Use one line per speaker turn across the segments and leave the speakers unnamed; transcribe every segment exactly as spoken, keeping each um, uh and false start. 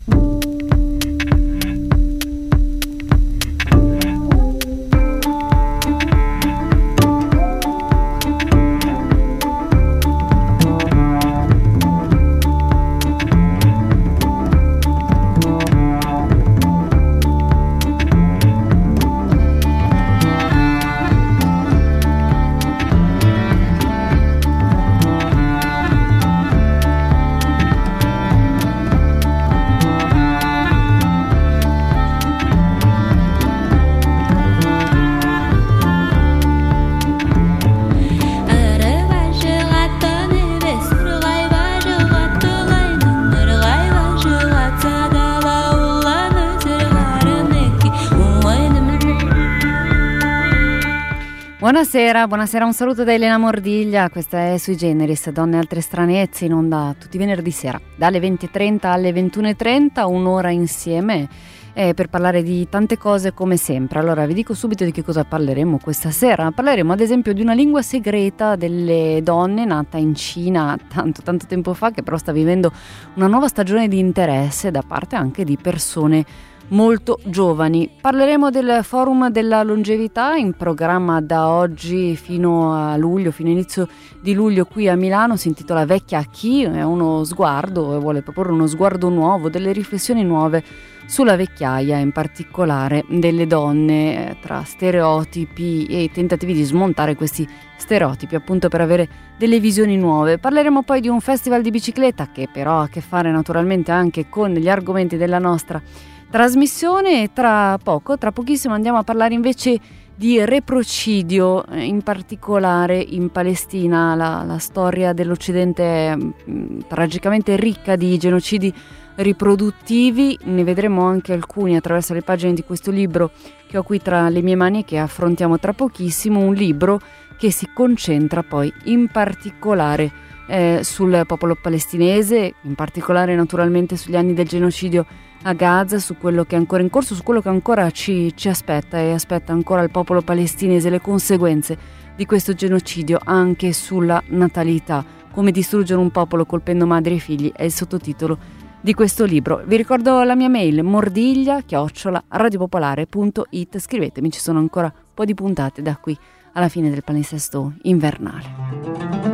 Buonasera, buonasera, un saluto da Elena Mordiglia, questa è Sui Generis, Donne e altre stranezze, in onda tutti i venerdì sera, dalle venti e trenta alle ventuno e trenta, un'ora insieme eh, per parlare di tante cose come sempre. Allora vi dico subito di che cosa parleremo questa sera. Parleremo ad esempio di una lingua segreta delle donne nata in Cina tanto tanto tempo fa, che però sta vivendo una nuova stagione di interesse da parte anche di persone molto giovani. Parleremo del Forum della Longevità in programma da oggi fino a luglio, fino a inizio di luglio qui a Milano. Si intitola Vecchia a chi? È uno sguardo e vuole proporre uno sguardo nuovo, delle riflessioni nuove sulla vecchiaia, in particolare delle donne, tra stereotipi e tentativi di smontare questi stereotipi, appunto per avere delle visioni nuove. Parleremo poi di un festival di bicicletta che però ha a che fare naturalmente anche con gli argomenti della nostra trasmissione, e tra poco, tra pochissimo andiamo a parlare invece di reprocidio, in particolare in Palestina. La, la storia dell'Occidente è mh, tragicamente ricca di genocidi riproduttivi, ne vedremo anche alcuni attraverso le pagine di questo libro che ho qui tra le mie mani e che affrontiamo tra pochissimo, un libro che si concentra poi in particolare eh, sul popolo palestinese, in particolare naturalmente sugli anni del genocidio a Gaza, su quello che è ancora in corso, su quello che ancora ci, ci aspetta e aspetta ancora il popolo palestinese, le conseguenze di questo genocidio anche sulla natalità. Come distruggere un popolo colpendo madri e figli è il sottotitolo di questo libro. Vi ricordo la mia mail, mordiglia chiocciola radiopopolare punto it. Scrivetemi, ci sono ancora un po' di puntate da qui alla fine del palinsesto invernale.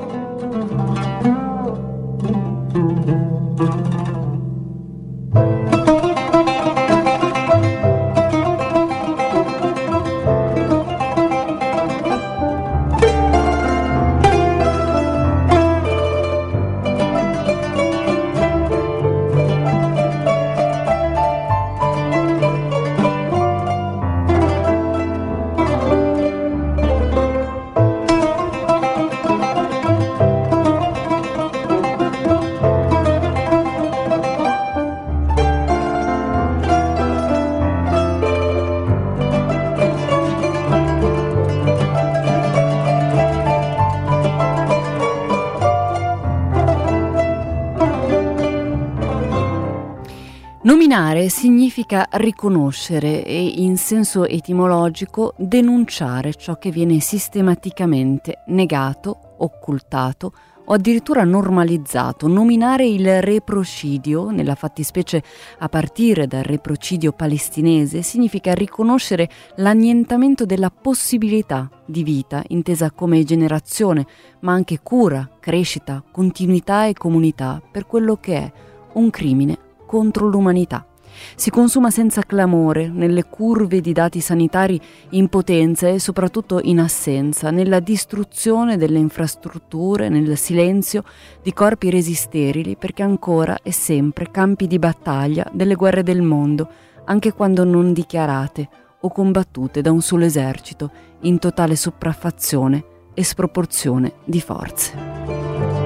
Nominare significa riconoscere e, in senso etimologico, denunciare ciò che viene sistematicamente negato, occultato o addirittura normalizzato. Nominare il reprocidio, nella fattispecie a partire dal reprocidio palestinese, significa riconoscere l'annientamento della possibilità di vita, intesa come generazione, ma anche cura, crescita, continuità e comunità, per quello che è un crimine contro l'umanità. Si consuma senza clamore, nelle curve di dati sanitari in potenza e soprattutto in assenza, nella distruzione delle infrastrutture, nel silenzio di corpi resi sterili, perché ancora e sempre campi di battaglia delle guerre del mondo, anche quando non dichiarate o combattute da un solo esercito, in totale sopraffazione e sproporzione di forze.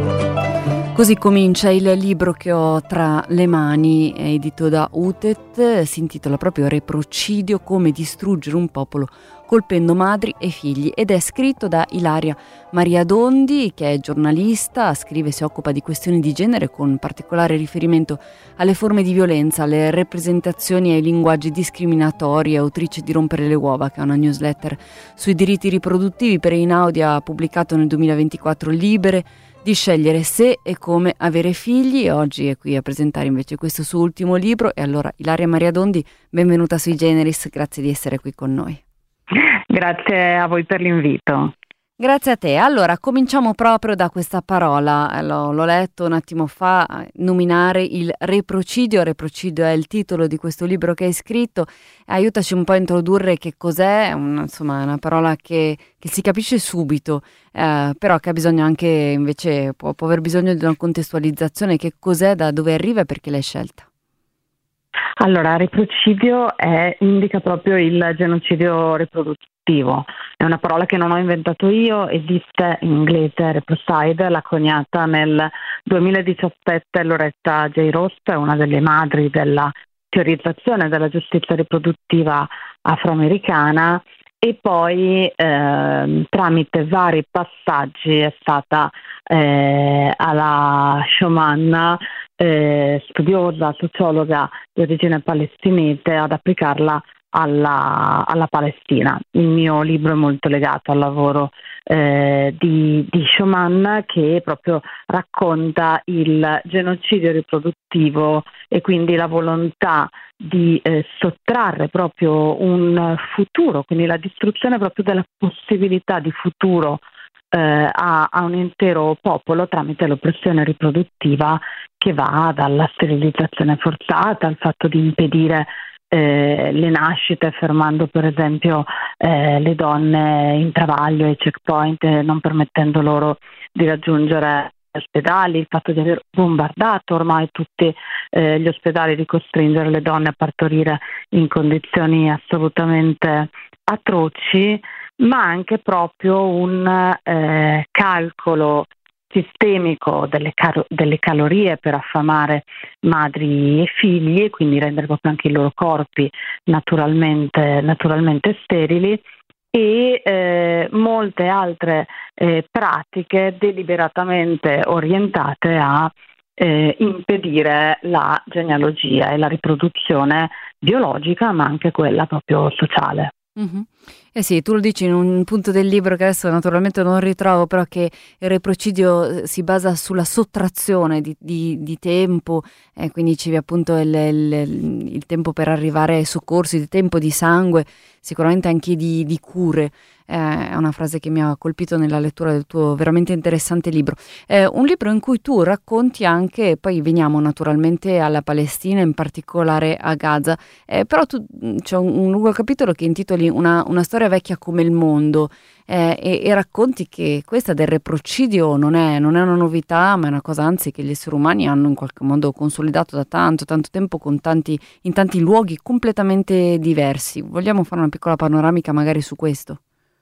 Così comincia il libro che ho tra le mani, è edito da Utet, si intitola proprio Reprocidio, come distruggere un popolo colpendo madri e figli, ed è scritto da Ilaria Maria Dondi, che è giornalista, scrive e si occupa di questioni di genere con particolare riferimento alle forme di violenza, alle rappresentazioni e ai linguaggi discriminatori, è autrice di Rompere le uova, che è una newsletter sui diritti riproduttivi. Per Einaudi ha pubblicato nel duemilaventiquattro Libere, di scegliere se e come avere figli. Oggi è qui a presentare invece questo suo ultimo libro. E allora, Ilaria Maria Dondi, benvenuta sui Generis, grazie di essere qui con noi.
Grazie a voi per l'invito.
Grazie a te. Allora, cominciamo proprio da questa parola, l'ho, l'ho letto un attimo fa, nominare il reprocidio. Reprocidio è il titolo di questo libro che hai scritto. Aiutaci un po' a introdurre che cos'è, una, insomma, una parola che, che si capisce subito, eh, però che ha bisogno anche, invece, può, può aver bisogno di una contestualizzazione. Che cos'è, da dove arriva e perché l'hai scelta?
Allora, reprocidio è, indica proprio il genocidio riproduttivo. È una parola che non ho inventato io, esiste in inglese reprocide, l'ha coniata nel duemiladiciassette Loretta J. Ross, una delle madri della teorizzazione della giustizia riproduttiva afroamericana, e poi eh, tramite vari passaggi è stata eh, alla Schumann, eh, studiosa, sociologa di origine palestinese, ad applicarla alla, alla Palestina. Il mio libro è molto legato al lavoro eh, di, di Schumann, che proprio racconta il genocidio riproduttivo e quindi la volontà di eh, sottrarre proprio un futuro, quindi la distruzione proprio della possibilità di futuro eh, a, a un intero popolo tramite l'oppressione riproduttiva, che va dalla sterilizzazione forzata al fatto di impedire eh, le nascite, fermando per esempio eh, le donne in travaglio ai checkpoint, eh, non permettendo loro di raggiungere ospedali, il fatto di aver bombardato ormai tutti eh, gli ospedali, di costringere le donne a partorire in condizioni assolutamente atroci, ma anche proprio un eh, calcolo sistemico delle, caro- delle calorie per affamare madri e figli, e quindi rendere proprio anche i loro corpi naturalmente, naturalmente sterili, e eh, molte altre eh, pratiche deliberatamente orientate a eh, impedire la genealogia e la riproduzione biologica, ma anche quella proprio sociale.
Mm-hmm. Eh sì, tu lo dici in un punto del libro che adesso naturalmente non ritrovo, però che il reprocidio si basa sulla sottrazione di, di, di tempo, e eh, quindi dicevi appunto il, il, il tempo per arrivare ai soccorsi, il tempo di sangue, sicuramente anche di, di cure. Eh, è una frase che mi ha colpito nella lettura del tuo veramente interessante libro. Eh, un libro in cui tu racconti anche, poi veniamo naturalmente alla Palestina, in particolare a Gaza, eh, però tu c'è un, un lungo capitolo che intitoli una, una storia vecchia come il mondo, eh, e, e racconti che questa del reprocidio non è, non è una novità, ma è una cosa anzi che gli esseri umani hanno in qualche modo consolidato da tanto, tanto tempo, con tanti, in tanti luoghi completamente diversi. Vogliamo fare una piccola panoramica magari su questo?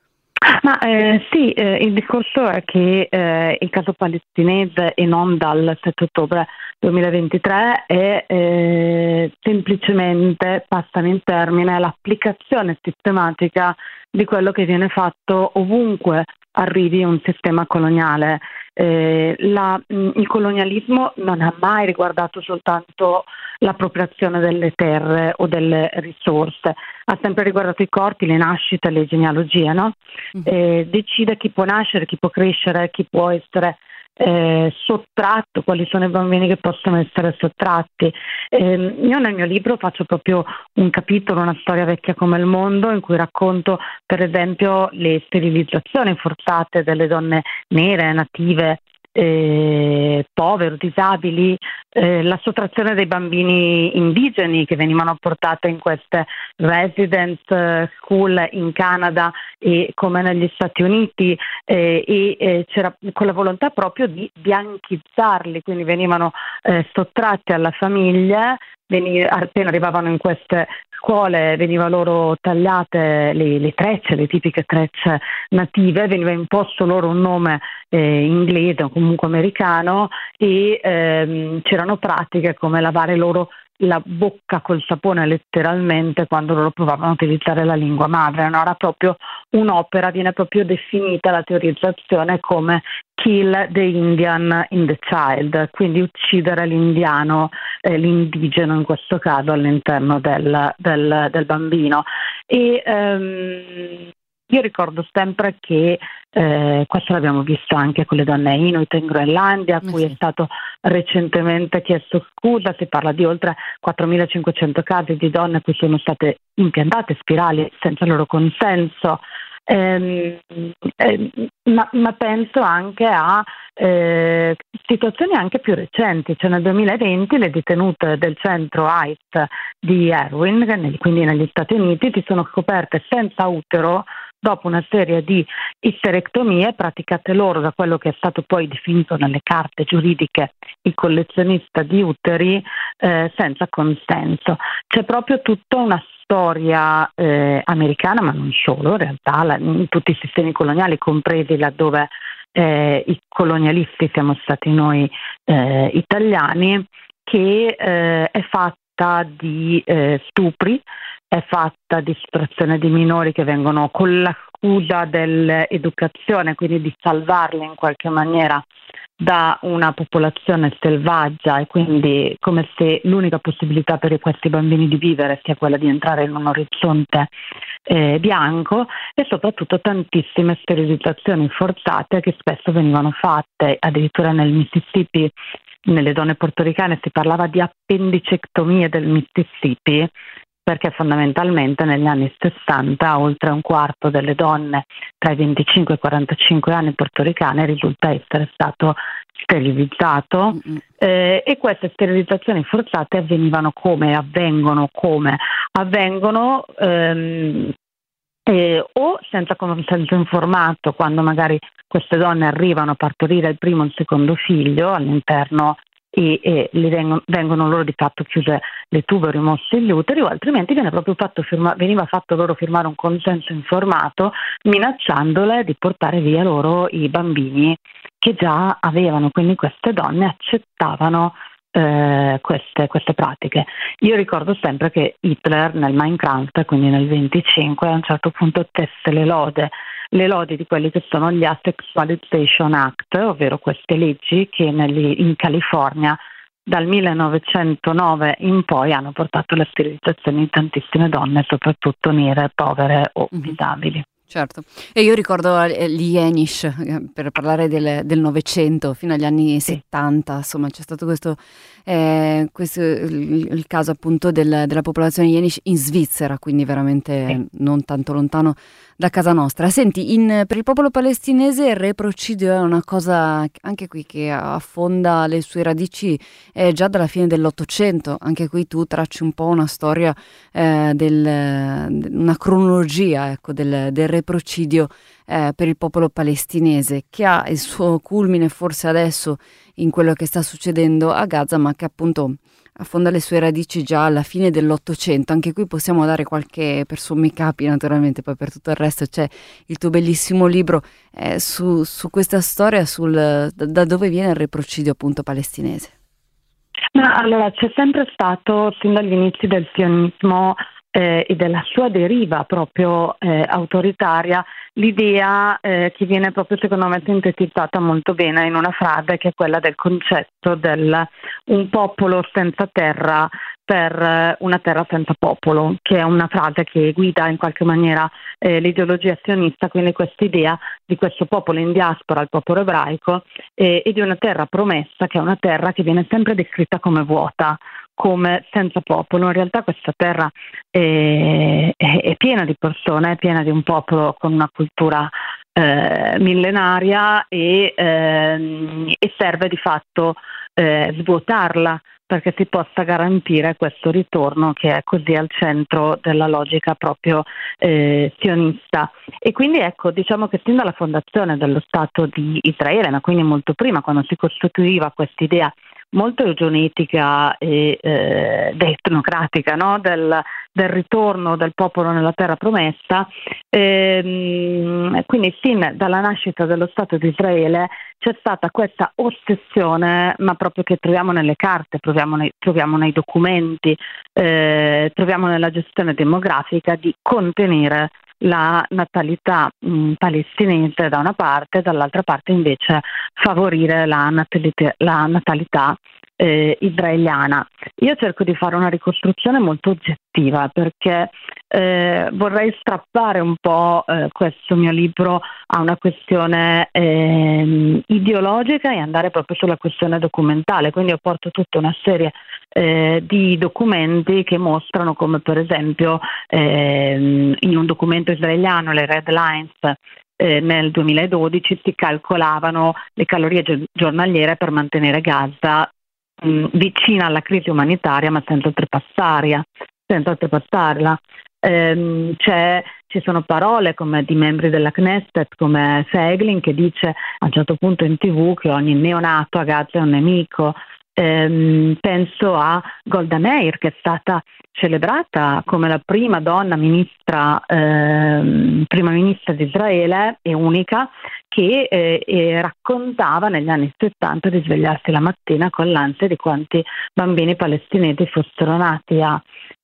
Ma eh, sì, eh, il discorso è che eh, il caso palestinese, e non dal sette ottobre duemilaventitré, è eh, semplicemente, passami il termine, l'applicazione sistematica di quello che viene fatto ovunque arrivi un sistema coloniale. Eh, la, mh, il colonialismo non ha mai riguardato soltanto l'appropriazione delle terre o delle risorse, ha sempre riguardato i corpi, le nascite, le genealogie, no? Eh, decide chi può nascere, chi può crescere, chi può essere eh, sottratto, quali sono i bambini che possono essere sottratti. Eh, io nel mio libro faccio proprio un capitolo, una storia vecchia come il mondo, in cui racconto per esempio le sterilizzazioni forzate delle donne nere, native, Eh, poveri, disabili, eh, la sottrazione dei bambini indigeni che venivano portati in queste residence school in Canada e come negli Stati Uniti, eh, e eh, c'era con la volontà proprio di bianchizzarli, quindi venivano eh, sottratti alla famiglia. Veni, appena arrivavano in queste scuole veniva loro tagliate le, le trecce, le tipiche trecce native, veniva imposto loro un nome eh, inglese o comunque americano, e ehm, c'erano pratiche come lavare loro la bocca col sapone letteralmente quando loro provavano a utilizzare la lingua madre. No? Era proprio un'opera, viene proprio definita la teorizzazione come kill the Indian in the child, quindi uccidere l'indiano, eh, l'indigeno in questo caso, all'interno del, del, del bambino. E ehm, io ricordo sempre che eh, questo l'abbiamo visto anche con le donne Inuit in Groenlandia, a cui
sì.
è stato recentemente chiesto scusa. Si parla di oltre quattromilacinquecento casi di donne a cui sono state impiantate spirali senza loro consenso. Ehm, ehm, ma, ma penso anche a eh, situazioni anche più recenti, cioè nel duemilaventi le detenute del centro ICE di Erwin, quindi negli Stati Uniti, si sono scoperte senza utero dopo una serie di isterectomie praticate loro da quello che è stato poi definito nelle carte giuridiche il collezionista di uteri eh, senza consenso. C'è proprio tutta una storia eh, americana, ma non solo, in realtà la, in tutti i sistemi coloniali, compresi laddove eh, i colonialisti siamo stati noi eh, italiani, che eh, è fatta di eh, stupri, è fatta di sottrazione di minori che vengono con la scusa dell'educazione, quindi di salvarli in qualche maniera da una popolazione selvaggia, e quindi come se l'unica possibilità per questi bambini di vivere sia quella di entrare in un orizzonte eh, bianco, e soprattutto tantissime sterilizzazioni forzate che spesso venivano fatte. Addirittura nel Mississippi, nelle donne portoricane, si parlava di appendicectomie del Mississippi, perché fondamentalmente negli anni sessanta oltre un quarto delle donne tra i venticinque e i quarantacinque anni portoricane risulta essere stato sterilizzato,
Mm-hmm.
eh, e queste sterilizzazioni forzate avvenivano come avvengono come avvengono ehm, eh, o senza consenso informato, quando magari queste donne arrivano a partorire il primo o il secondo figlio all'interno e, e le vengono, vengono loro di fatto chiuse le tube o rimossi gli uteri, o altrimenti viene proprio fatto firma, veniva fatto loro firmare un consenso informato minacciandole di portare via loro i bambini che già avevano. Quindi queste donne accettavano eh, queste, queste pratiche. Io ricordo sempre che Hitler nel Mein Kampf, quindi nel venticinque, a un certo punto tesse le lode le lodi di quelli che sono gli Asexualization Act, ovvero queste leggi che negli, in California dal millenovecentonove in poi hanno portato alla sterilizzazione di tantissime donne, soprattutto nere, povere o
Mm-hmm.
disabili.
Certo, e io ricordo gli Yenish, per parlare del, del Novecento, fino agli anni
Sì.
settanta, insomma c'è stato questo, eh, questo il, il caso appunto del, della popolazione Yenish in Svizzera, quindi veramente
Sì.
non tanto lontano da casa nostra. Senti, in, per il popolo palestinese il reprocidio è una cosa anche qui che affonda le sue radici eh, già dalla fine dell'Ottocento. Anche qui tu tracci un po' una storia, eh, del, una cronologia, ecco, del, del reprocidio eh, per il popolo palestinese, che ha il suo culmine forse adesso in quello che sta succedendo a Gaza, ma che appunto affonda le sue radici già alla fine dell'Ottocento. Anche qui possiamo dare qualche, per sommi capi naturalmente, poi per tutto il resto c'è il tuo bellissimo libro eh, su, su questa storia, sul, da, da dove viene il reprocidio appunto palestinese.
Ma allora c'è sempre stato sin dagli inizi del sionismo eh, e della sua deriva proprio eh, autoritaria l'idea eh, che viene proprio secondo me sintetizzata molto bene in una frase, che è quella del concetto del un popolo senza terra per una terra senza popolo, che è una frase che guida in qualche maniera eh, l'ideologia sionista, quindi questa idea di questo popolo in diaspora, il popolo ebraico, eh, e di una terra promessa, che è una terra che viene sempre descritta come vuota, come senza popolo. In realtà questa terra è, è, è piena di persone, è piena di un popolo con una cultura eh, millenaria e, ehm, e serve di fatto eh, svuotarla perché si possa garantire questo ritorno che è così al centro della logica proprio eh, sionista. E quindi ecco, diciamo che sin dalla fondazione dello Stato di Israele, ma quindi molto prima, quando si costituiva quest'idea molto eugenetica e eh, etnocratica, no? del, del ritorno del popolo nella terra promessa, ehm, quindi sin dalla nascita dello Stato di Israele c'è stata questa ossessione, ma proprio che troviamo nelle carte, troviamo nei, troviamo nei documenti, eh, troviamo nella gestione demografica, di contenere la natalità mh, palestinese da una parte, dall'altra parte invece favorire la natalità, la natalità eh, israeliana. Io cerco di fare una ricostruzione molto oggettiva, perché eh, vorrei strappare un po' eh, questo mio libro a una questione ehm, ideologica e andare proprio sulla questione documentale, quindi ho porto tutta una serie eh, di documenti che mostrano come per esempio ehm, in un documento israeliano, le Red Lines, eh, nel duemiladodici si calcolavano le calorie gi- giornaliere per mantenere Gaza mh, vicina alla crisi umanitaria ma senza oltrepassarla. Senza oltrepassarla. Ehm, c'è, ci sono parole come di membri della Knesset come Feiglin che dice a un certo punto in tv che ogni neonato a Gaza è un nemico. Ehm, penso a Golda Meir che è stata celebrata come la prima donna ministra, ehm, prima ministra di Israele e unica che eh, eh, raccontava negli anni settanta di svegliarsi la mattina con l'ansia di quanti bambini palestinesi fossero nati, a,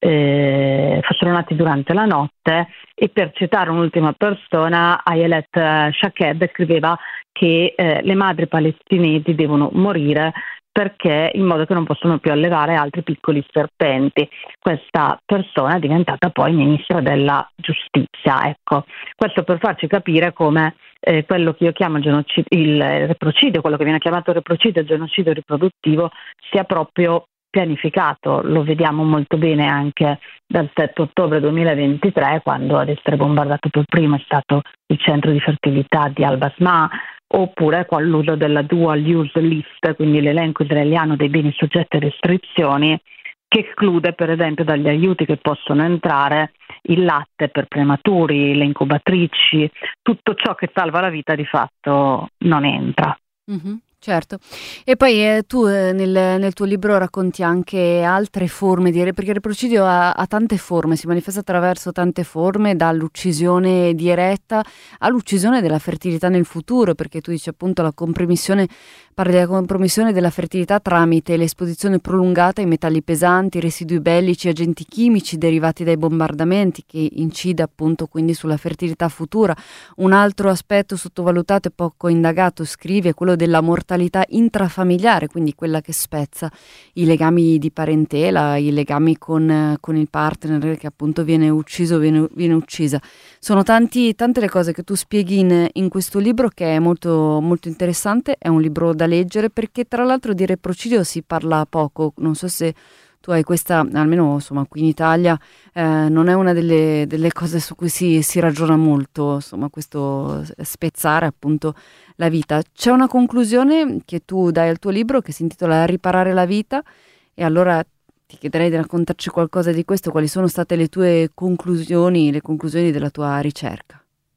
eh, fossero nati durante la notte, e per citare un'ultima persona, Ayelet Shaked scriveva che eh, le madri palestinesi devono morire perché in modo che non possono più allevare altri piccoli serpenti. Questa persona è diventata poi ministra della giustizia. Ecco, questo per farci capire come eh, quello che io chiamo il, genocidio, il reprocidio, quello che viene chiamato reprocidio, il genocidio riproduttivo, sia proprio pianificato. Lo vediamo molto bene anche dal sette ottobre duemilaventitré, quando ad essere bombardato per primo è stato il centro di fertilità di Al-Basma, oppure con l'uso della dual use list, quindi l'elenco israeliano dei beni soggetti a restrizioni, che esclude per esempio dagli aiuti che possono entrare il latte per prematuri, le incubatrici, tutto ciò che salva la vita di fatto non entra.
Mm-hmm. Certo, e poi eh, tu eh, nel, nel tuo libro racconti anche altre forme di perché il reprocidio ha, ha tante forme, si manifesta attraverso tante forme, dall'uccisione diretta all'uccisione della fertilità nel futuro, perché tu dici appunto la compromissione, parli della compromissione della fertilità tramite l'esposizione prolungata ai metalli pesanti, residui bellici, agenti chimici derivati dai bombardamenti, che incide appunto quindi sulla fertilità futura. Un altro aspetto sottovalutato e poco indagato, scrivi, è quello della mortalità intrafamiliare, quindi quella che spezza i legami di parentela, i legami con, con il partner che appunto viene ucciso, viene, viene uccisa. Sono tanti, tante le cose che tu spieghi in, in questo libro, che è molto, molto interessante, è un libro da leggere, perché tra l'altro di reprocidio si parla poco. Non so se tu hai questa, almeno insomma qui in Italia, eh, non è una delle, delle cose su cui si, si ragiona molto, insomma questo spezzare appunto la vita. C'è una conclusione che tu dai al tuo libro che si intitola Riparare la vita, e allora ti chiederei di raccontarci qualcosa di questo, quali sono state le tue conclusioni, le conclusioni della tua ricerca.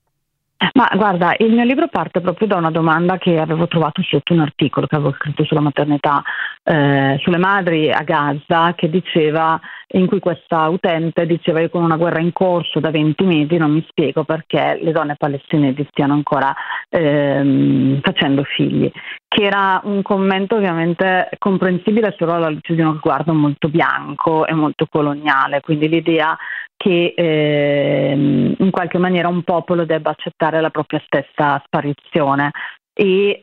Ma guarda, il mio libro parte proprio da una domanda che avevo trovato sotto un articolo che avevo scritto sulla maternità, eh, sulle madri a Gaza, che diceva, in cui questa utente diceva: io con una guerra in corso da venti mesi non mi spiego perché le donne palestinesi stiano ancora ehm, facendo figli, che era un commento ovviamente comprensibile solo alla luce di uno sguardo molto bianco e molto coloniale, quindi l'idea che eh, in qualche maniera un popolo debba accettare la propria stessa sparizione, e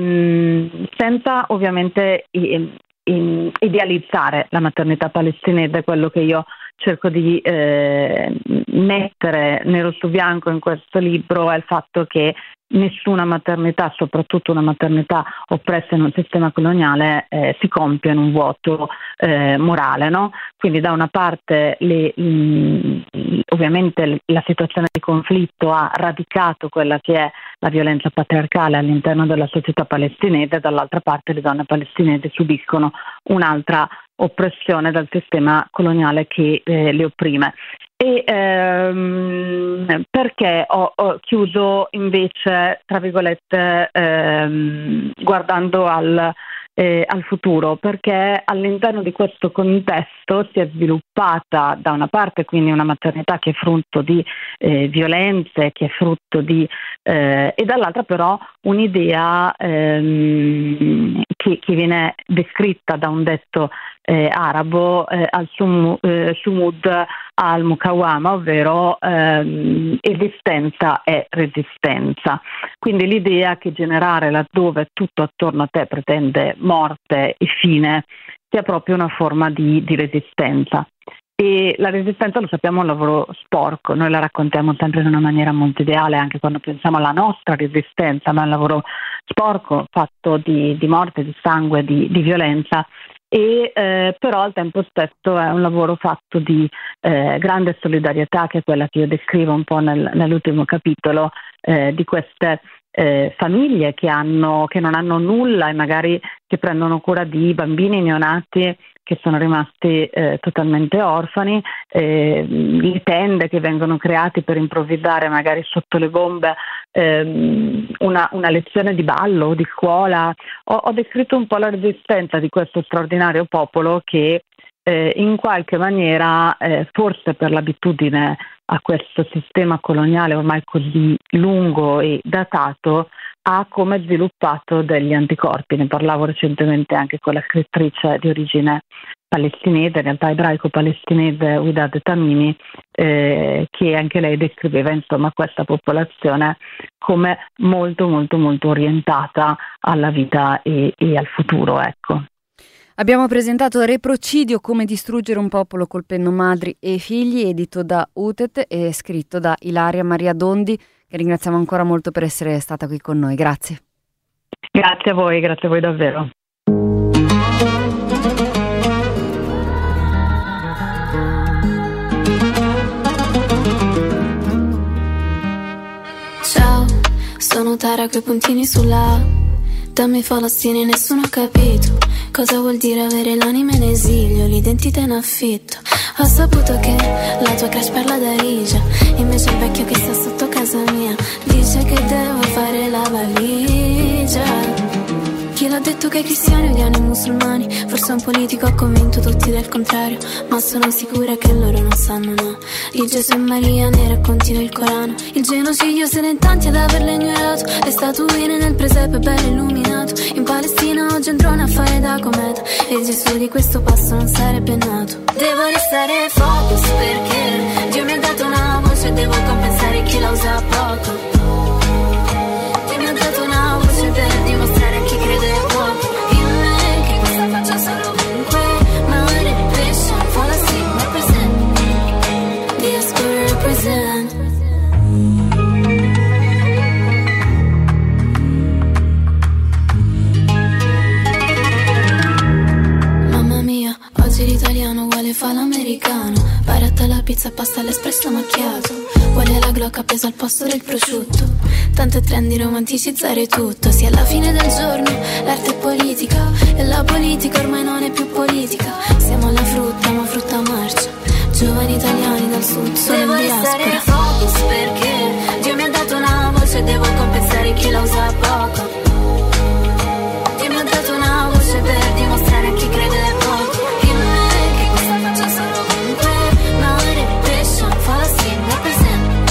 ehm, senza ovviamente i, in, idealizzare la maternità palestinese. Quello che io cerco di eh, mettere nero su bianco in questo libro è il fatto che nessuna maternità, soprattutto una maternità oppressa in un sistema coloniale, eh, si compie in un vuoto eh, morale, no? Quindi da una parte le, mh, ovviamente la situazione di conflitto ha radicato quella che è la violenza patriarcale all'interno della società palestinese, dall'altra parte le donne palestinesi subiscono un'altra oppressione dal sistema coloniale che eh, le opprime. E ehm, perché ho, ho chiuso invece, tra virgolette, ehm, guardando al, eh, al futuro? Perché all'interno di questo contesto si è sviluppata da una parte quindi una maternità che è frutto di eh, violenze, che è frutto di eh, e dall'altra però un'idea ehm, che, che viene descritta da un detto eh, arabo, eh, al-sumud eh, al-mukawama, ovvero ehm, esistenza e resistenza. Quindi l'idea che generare laddove tutto attorno a te pretende morte e fine sia proprio una forma di, di resistenza. E la resistenza, lo sappiamo, è un lavoro sporco, noi la raccontiamo sempre in una maniera molto ideale, anche quando pensiamo alla nostra resistenza, ma è un lavoro sporco, fatto di, di morte, di sangue, di, di violenza, e eh, però al tempo stesso è un lavoro fatto di eh, grande solidarietà, che è quella che io descrivo un po' nel, nell'ultimo capitolo, eh, di queste eh, famiglie che, hanno, che non hanno nulla e magari che prendono cura di bambini neonati che sono rimasti eh, totalmente orfani, eh, le tende che vengono create per improvvisare magari sotto le bombe ehm, una, una lezione di ballo, di scuola. Ho, ho descritto un po' la resistenza di questo straordinario popolo che eh, in qualche maniera, eh, forse per l'abitudine a questo sistema coloniale ormai così lungo e datato, ha come sviluppato degli anticorpi. Ne parlavo recentemente anche con la scrittrice di origine palestinese, in realtà ebraico-palestinese, Widad Tamimi, eh, che anche lei descriveva insomma questa popolazione come molto molto molto orientata alla vita e, e al futuro, ecco.
Abbiamo presentato Reprocidio, come distruggere un popolo colpendo madri e figli, edito da Utet e scritto da Ilaria Maria Dondi, che ringraziamo ancora molto per essere stata qui con noi. Grazie.
Grazie a voi, grazie a voi davvero.
Ciao, sono Tara coi puntini sulla A. Dammi falastine, nessuno ha capito cosa vuol dire avere l'anima in esilio, l'identità in affitto. Ho saputo che la tua crush parla da Rigia, invece il vecchio che sta sotto casa mia dice che devo fare la valigia. Chi l'ha detto che i cristiani odiano i musulmani? Forse un politico ha convinto tutti del contrario, ma sono sicura che loro non sanno, no. Di Gesù e Maria ne raccontino il Corano. Il genocidio se ne è tanti ad averlo ignorato. Le statuine nel presepe bello illuminato. In Palestina oggi un drone a fare da cometa, e Gesù di questo passo non sarebbe nato. Devo restare focus perché Dio mi ha dato una voce e devo compensare chi la usa poco. Dio mi ha dato una voce per dimostrare a chi crede poco in me, che questa faccia solo ovunque. Mare, pesce, falling represent, diaspora represent. Mamma mia, oggi l'italiano vuole fa l'americano. Baratta la pizza, pasta all'espresso macchiato. Vuole la glocca appesa al posto del prosciutto. Tanto è trendy romanticizzare tutto. Sia alla fine del giorno, l'arte è politica e la politica ormai non è più politica. Siamo alla frutta, ma frutta marcia. Giovani italiani dal sud sono in diaspora. Devo restare focus perché Dio mi ha dato una voce e devo compensare chi la usa poco. Dio mi ha dato una voce per dimostrare a chi crede poco in me, che questa faccia solo ovunque. Mare, pesce, falling represent.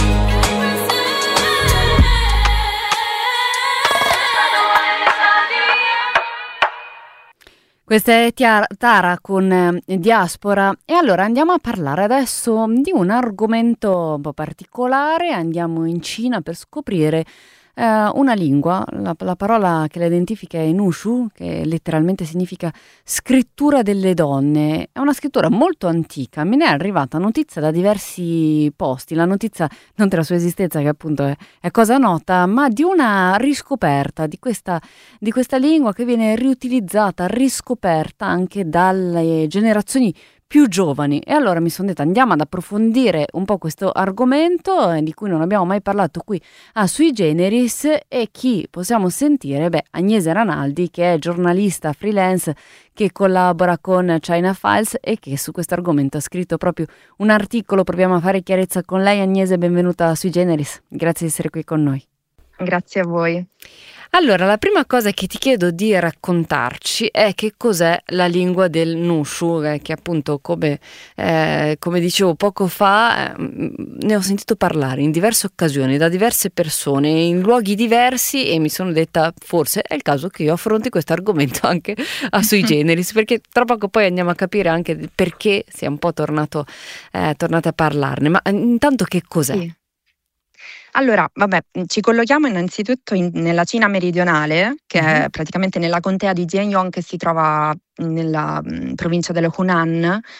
Questa è Tiara, Tara con eh, Diaspora, e allora andiamo a parlare adesso di un argomento un po' particolare. Andiamo in Cina per scoprire eh, una lingua. La, la parola che la identifica è Nushu, che letteralmente significa scrittura delle donne. È una scrittura molto antica, me ne è arrivata notizia da diversi posti, la notizia non della sua esistenza, che appunto è, è cosa nota, ma di una riscoperta di questa, di questa lingua che viene riutilizzata, riscoperta anche dalle generazioni più giovani. E allora mi sono detta, andiamo ad approfondire un po' questo argomento eh, di cui non abbiamo mai parlato qui a Sui Generis. E chi possiamo sentire? Beh, Agnese Ranaldi, che è giornalista freelance che collabora con China Files e che su questo argomento ha scritto proprio un articolo. Proviamo a fare chiarezza con lei. Agnese, benvenuta a Sui Generis, grazie di essere qui con noi.
Grazie a voi.
Allora, la prima cosa che ti chiedo di raccontarci è che cos'è la lingua del Nushu, eh, che appunto, come, eh, come dicevo poco fa, eh, ne ho sentito parlare in diverse occasioni da diverse persone in luoghi diversi, e mi sono detta forse è il caso che io affronti questo argomento anche a Sui Generis, perché tra poco poi andiamo a capire anche perché sia un po' tornato, eh, tornate a parlarne. Ma intanto che cos'è?
Sì. Allora, vabbè, ci collochiamo innanzitutto in, nella Cina meridionale, che mm-hmm. è praticamente nella contea di Jianyong, che si trova nella mh, provincia dello Hunan,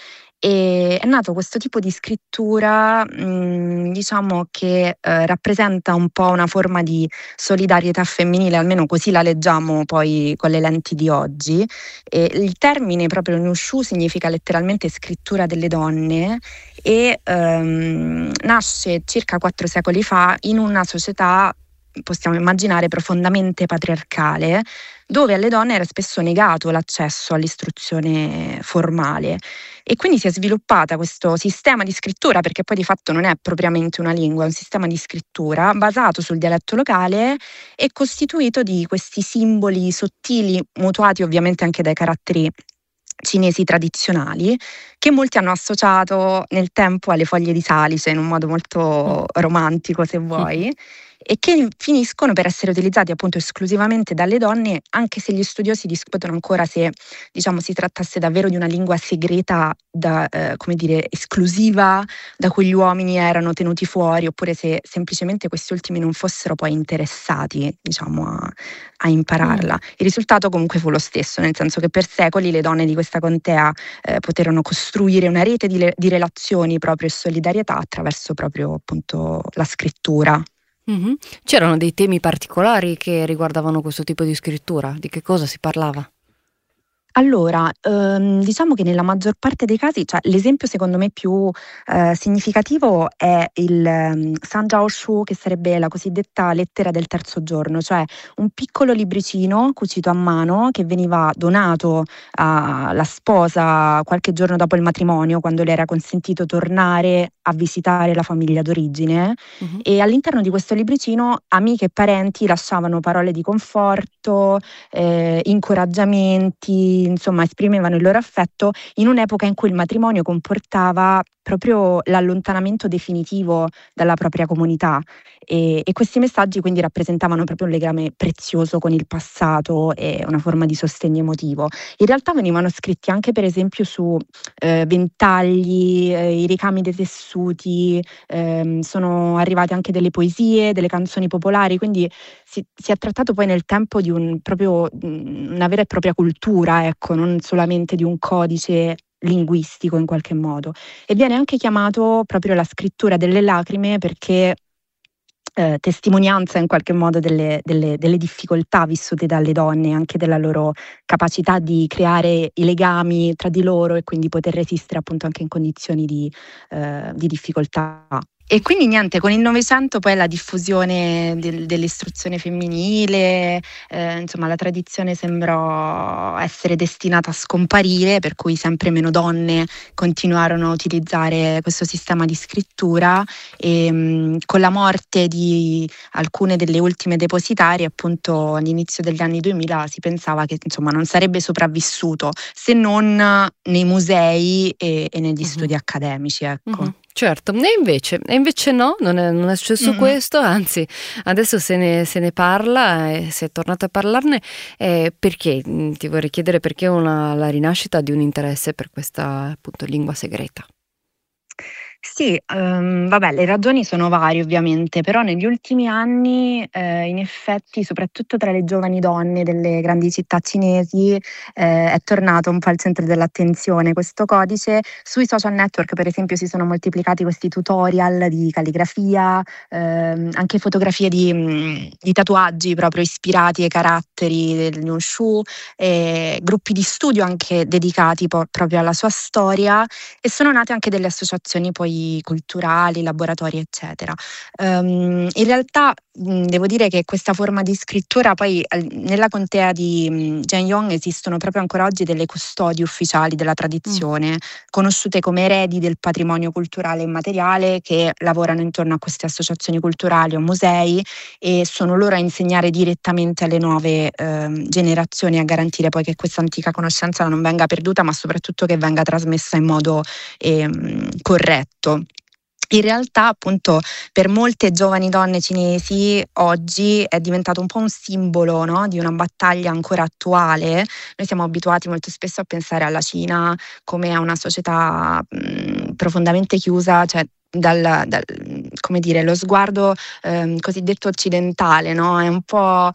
E è nato questo tipo di scrittura, mh, diciamo che eh, rappresenta un po' una forma di solidarietà femminile, almeno così la leggiamo poi con le lenti di oggi. E il termine proprio Nushu significa letteralmente scrittura delle donne e ehm, nasce circa quattro secoli fa in una società, possiamo immaginare, profondamente patriarcale, dove alle donne era spesso negato l'accesso all'istruzione formale. E quindi si è sviluppata questo sistema di scrittura, perché poi di fatto non è propriamente una lingua, è un sistema di scrittura basato sul dialetto locale e costituito di questi simboli sottili, mutuati ovviamente anche dai caratteri cinesi tradizionali, che molti hanno associato nel tempo alle foglie di salice in un modo molto romantico, se vuoi, e che finiscono per essere utilizzati appunto esclusivamente dalle donne, anche se gli studiosi discutono ancora se, diciamo, si trattasse davvero di una lingua segreta, da, eh, come dire, esclusiva, da cui gli uomini erano tenuti fuori, oppure se semplicemente questi ultimi non fossero poi interessati, diciamo, a, a impararla. Mm. Il risultato comunque fu lo stesso, nel senso che per secoli le donne di questa contea eh, poterono costruire una rete di, le, di relazioni proprio e solidarietà attraverso proprio appunto la scrittura.
Mm-hmm. C'erano dei temi particolari che riguardavano questo tipo di scrittura? Di che cosa si parlava?
Allora, ehm, diciamo che nella maggior parte dei casi, cioè l'esempio secondo me più eh, significativo è il um, Sanjiao-shu, che sarebbe la cosiddetta lettera del terzo giorno, cioè un piccolo libricino cucito a mano che veniva donato alla sposa qualche giorno dopo il matrimonio, quando le era consentito tornare a visitare la famiglia d'origine. Uh-huh. E all'interno di questo libricino amiche e parenti lasciavano parole di conforto, eh, incoraggiamenti, insomma esprimevano il loro affetto in un'epoca in cui il matrimonio comportava proprio l'allontanamento definitivo dalla propria comunità e, e questi messaggi quindi rappresentavano proprio un legame prezioso con il passato e una forma di sostegno emotivo. In realtà venivano scritti anche per esempio su eh, ventagli, eh, i ricami dei tessuti, ehm, sono arrivate anche delle poesie, delle canzoni popolari, quindi si, si è trattato poi nel tempo di un, proprio, una vera e propria cultura, ecco, non solamente di un codice linguistico in qualche modo. E viene anche chiamato proprio la scrittura delle lacrime perché eh, testimonianza in qualche modo delle, delle, delle difficoltà vissute dalle donne, anche della loro capacità di creare i legami tra di loro e quindi poter resistere appunto anche in condizioni di, eh, di difficoltà. E quindi niente, con il Novecento poi la diffusione del, dell'istruzione femminile, eh, insomma la tradizione sembrò essere destinata a scomparire, per cui sempre meno donne continuarono a utilizzare questo sistema di scrittura e mh, con la morte di alcune delle ultime depositarie appunto all'inizio degli anni duemila si pensava che insomma non sarebbe sopravvissuto se non nei musei e, e negli uh-huh. studi accademici, ecco. Uh-huh.
Certo, e invece, e invece no, non è, non è successo mm-hmm. questo, anzi adesso se ne, se ne parla e si è tornato a parlarne, eh, perché, ti vorrei chiedere perché una, la rinascita di un interesse per questa appunto lingua segreta.
Sì, um, vabbè, le ragioni sono varie ovviamente, però negli ultimi anni eh, in effetti, soprattutto tra le giovani donne delle grandi città cinesi, eh, è tornato un po' al centro dell'attenzione questo codice. Sui social network, per esempio, si sono moltiplicati questi tutorial di calligrafia, ehm, anche fotografie di, mh, di tatuaggi proprio ispirati ai caratteri del Nushu, e gruppi di studio anche dedicati po- proprio alla sua storia, e sono nate anche delle associazioni poi culturali, laboratori eccetera. Um, in realtà mh, devo dire che questa forma di scrittura poi al, nella contea di mh, Zhenyong esistono proprio ancora oggi delle custodie ufficiali della tradizione, mm. conosciute come eredi del patrimonio culturale immateriale, che lavorano intorno a queste associazioni culturali o musei e sono loro a insegnare direttamente alle nuove eh, generazioni, a garantire poi che questa antica conoscenza non venga perduta, ma soprattutto che venga trasmessa in modo eh, corretto. In realtà appunto per molte giovani donne cinesi oggi è diventato un po' un simbolo, no? Di una battaglia ancora attuale. Noi siamo abituati molto spesso a pensare alla Cina come a una società mh, profondamente chiusa, cioè dal, dal come dire, lo sguardo ehm, cosiddetto occidentale, no? È un po'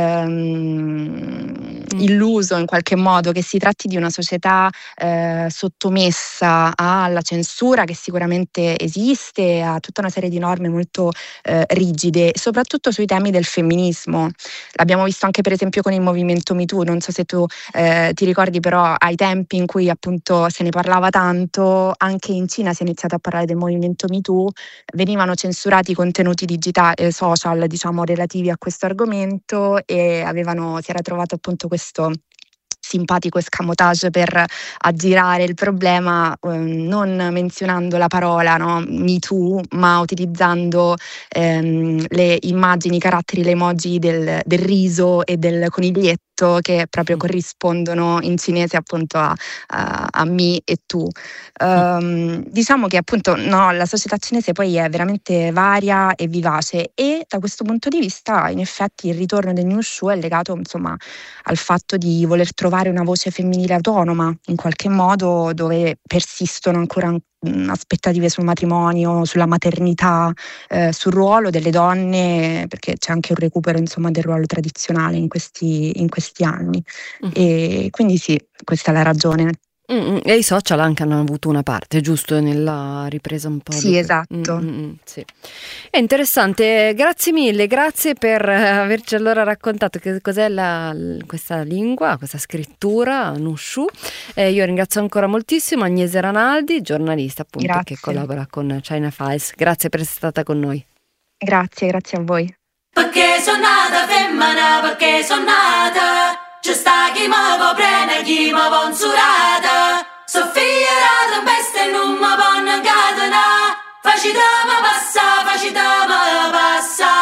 ehm, illuso in qualche modo che si tratti di una società eh, sottomessa alla censura, che sicuramente esiste, a tutta una serie di norme molto eh, rigide, soprattutto sui temi del femminismo. L'abbiamo visto anche per esempio con il movimento Me Too, non so se tu eh, ti ricordi, però ai tempi in cui appunto se ne parlava tanto, anche in Cina si è iniziato a parlare del movimento Me Too, venivano censurati i contenuti digitali e social, diciamo, relativi a questo argomento, e avevano, si era trovato appunto questo simpatico escamotage per aggirare il problema, ehm, non menzionando la parola, no, Me Too, ma utilizzando ehm, le immagini, i caratteri, le emoji del, del riso e del coniglietto, che proprio corrispondono in cinese appunto a, a, a me e tu. Um, diciamo che appunto no, la società cinese poi è veramente varia e vivace, e da questo punto di vista in effetti il ritorno del New Shu è legato insomma al fatto di voler trovare una voce femminile autonoma in qualche modo, dove persistono ancora aspettative sul matrimonio, sulla maternità, eh, sul ruolo delle donne, perché c'è anche un recupero insomma del ruolo tradizionale in questi, in questi anni. Mm-hmm. E quindi sì, questa è la ragione.
Mm-hmm. E i social anche hanno avuto una parte, giusto, nella ripresa un po'?
Sì,
di...
esatto.
Mm-hmm. Sì. È interessante, grazie mille, grazie per averci allora raccontato che cos'è la, questa lingua, questa scrittura, Nushu. Eh, io ringrazio ancora moltissimo Agnese Ranaldi, giornalista appunto
grazie.
Che collabora con China Files. Grazie per essere stata con noi.
Grazie, grazie a voi.
Perché sono nata femmina, perché sono nata, ci sta chi mi può prendere, chi mi può insurata. So figlia rata, bestia non mi può incatenare, facitemi passa, facitemi passa.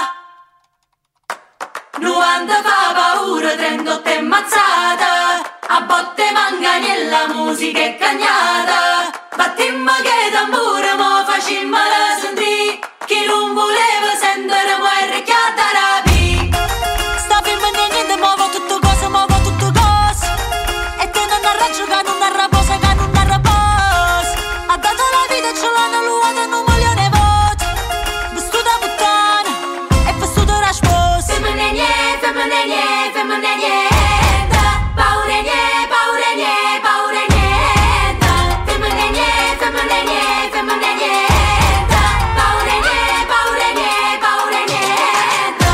novanta fa paura, trentotto è mazzata, a botte mangani e la musica è cagnata. Battimmo che tamburo, mo facimmo la sentì, chi non voleva sentire muore chiata rapi. Sta femmina niente, muovo tutto cosa, muovo tutto cosa, e te non arraggio che non arraposa, che non arraposa. Ha dato la vita e ce l'hanno luata in un milione voti, vestuta puttana e vestuta la sposa. Femmina niente, femmina niente, femmina niente, paura niente, paura niente, paura niente. Femmina niente, femmina niente, femmina niente, paura niente, paura niente, paura niente.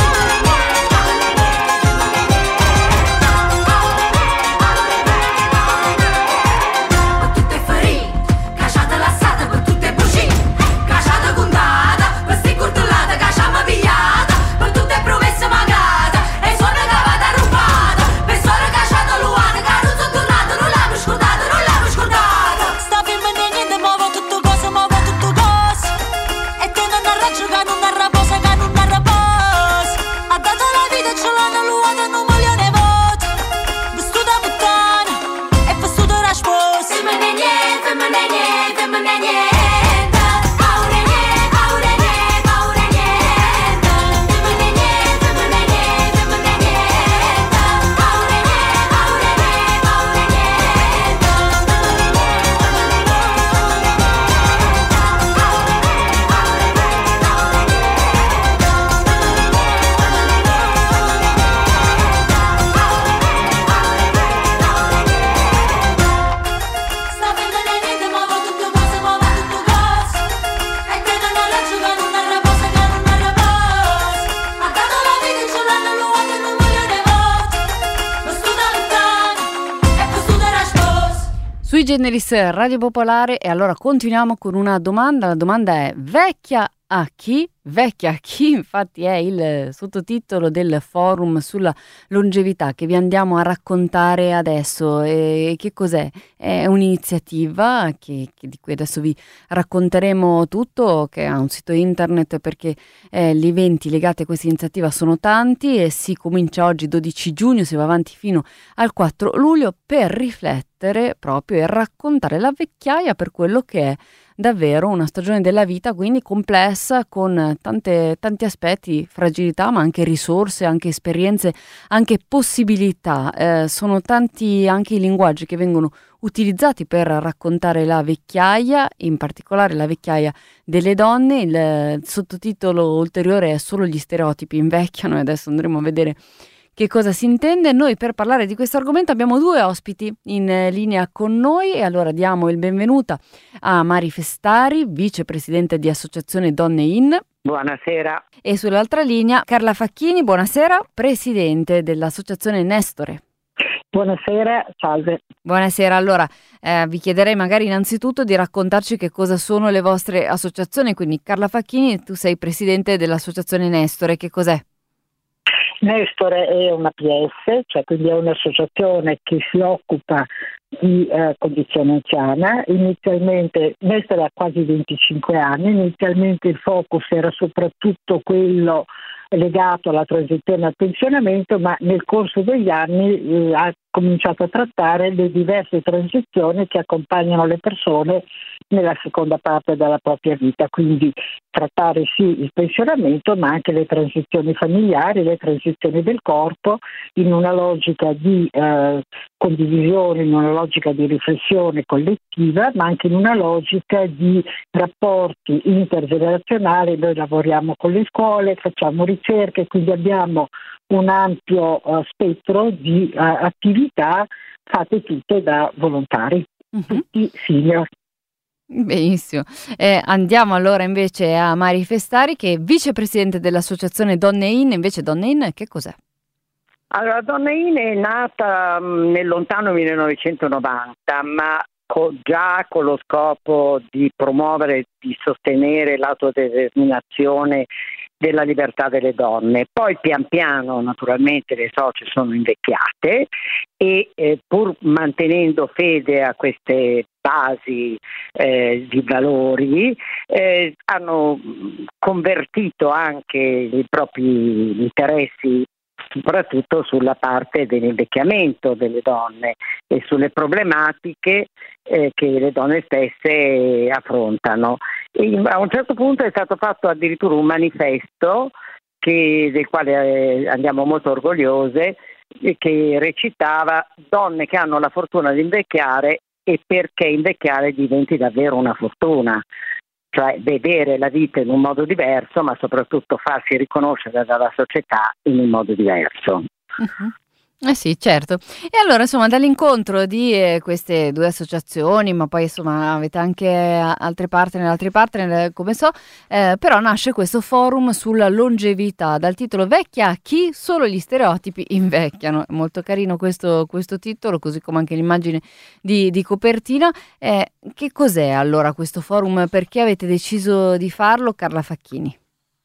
Per tutte farine, cacciata lassata, per tutte bucine, cacciata contata, per sti curtellate cacciamo pigliata, per tutte promesse magate, e suona cavata rubata, per suona cacciata luata, che non sono tornata, non l'hanno scordata, non l'hanno scordata. Sta femmina niente, muovo tutto cosa, muovo tutto cosa, e te non arraggio che non arraposa, che non arraposa. Ha dato la vita e ce l'hanno luata in un milione voti, vestuta puttana e vestuta la sposa. Femmina niente, femmina niente, femmina niente, paura niente, paura niente, paura niente. Femmina niente, femmina niente, femmina niente, paura niente, paura niente, paura Sta femmina niente, muovo tutto cosa, muovo tutto cosa, e te non arraggio che non arraposa, che non arraposa. Ha dato la vita e ce l'hanno luata in un milione voti, vestuta puttana e vestuta la sposa.
Sui Generis Radio Popolare, e allora continuiamo con una domanda. La domanda è: vecchia a chi? Vecchia a chi? Infatti è il sottotitolo del forum sulla longevità che vi andiamo a raccontare adesso. E che cos'è? È un'iniziativa che, che di cui adesso vi racconteremo tutto, che ha un sito internet, perché eh, gli eventi legati a questa iniziativa sono tanti, e si comincia oggi dodici giugno, si va avanti fino al quattro luglio per riflettere proprio e raccontare la vecchiaia per quello che è, davvero una stagione della vita quindi complessa, con tante, tanti aspetti, fragilità ma anche risorse, anche esperienze, anche possibilità. Eh, sono tanti anche i linguaggi che vengono utilizzati per raccontare la vecchiaia, in particolare la vecchiaia delle donne. Il sottotitolo ulteriore è Solo gli stereotipi invecchiano, e adesso andremo a vedere che cosa si intende. Noi per parlare di questo argomento abbiamo due ospiti in linea con noi, e allora diamo il benvenuto a Mari Festari, vicepresidente di Associazione Donne In.
Buonasera.
E sull'altra linea Carla Facchini, buonasera, presidente dell'Associazione Nestore.
Buonasera, salve.
Buonasera, allora eh, vi chiederei magari innanzitutto di raccontarci che cosa sono le vostre associazioni. Quindi Carla Facchini, tu sei presidente dell'Associazione Nestore, che cos'è?
Nestore è una P S, cioè quindi è un'associazione che si occupa di eh, condizione anziana. Inizialmente Nestore ha quasi venticinque anni, inizialmente il focus era soprattutto quello legato alla transizione al pensionamento, ma nel corso degli anni eh, ha cominciato a trattare le diverse transizioni che accompagnano le persone nella seconda parte della propria vita, quindi trattare sì il pensionamento ma anche le transizioni familiari, le transizioni del corpo, in una logica di eh, condivisione, in una logica di riflessione collettiva, ma anche in una logica di rapporti intergenerazionali. Noi lavoriamo con le scuole, facciamo ricerche, quindi abbiamo un ampio uh, spettro di uh, attività fatte tutte da volontari, uh-huh. tutti senior.
Benissimo. Eh, andiamo allora invece a Mari Festari, che è vicepresidente dell'Associazione Donne In. Invece Donne In che cos'è?
Allora, Donne In è nata mh, nel lontano millenovecentonovanta, ma co- già con lo scopo di promuovere, di sostenere l'autodeterminazione della libertà delle donne. Poi pian piano naturalmente le socie sono invecchiate e eh, pur mantenendo fede a queste basi eh, di valori eh, hanno convertito anche i propri interessi soprattutto sulla parte dell'invecchiamento delle donne e sulle problematiche eh, che le donne stesse affrontano. E a un certo punto è stato fatto addirittura un manifesto che, del quale eh, andiamo molto orgogliose, eh, che recitava: donne che hanno la fortuna di invecchiare, e perché invecchiare diventi davvero una fortuna. Cioè vedere la vita in un modo diverso, ma soprattutto farsi riconoscere dalla società in un modo diverso.
Uh-huh. Eh sì, certo. E allora, insomma, dall'incontro di eh, queste due associazioni, ma poi insomma avete anche altre partner, altri partner, come so, eh, però nasce questo forum sulla longevità, dal titolo Vecchia a chi? Solo gli stereotipi invecchiano. È molto carino questo, questo titolo, così come anche l'immagine di, di copertina. Eh, che cos'è allora questo forum? Perché avete deciso di farlo, Carla Facchini?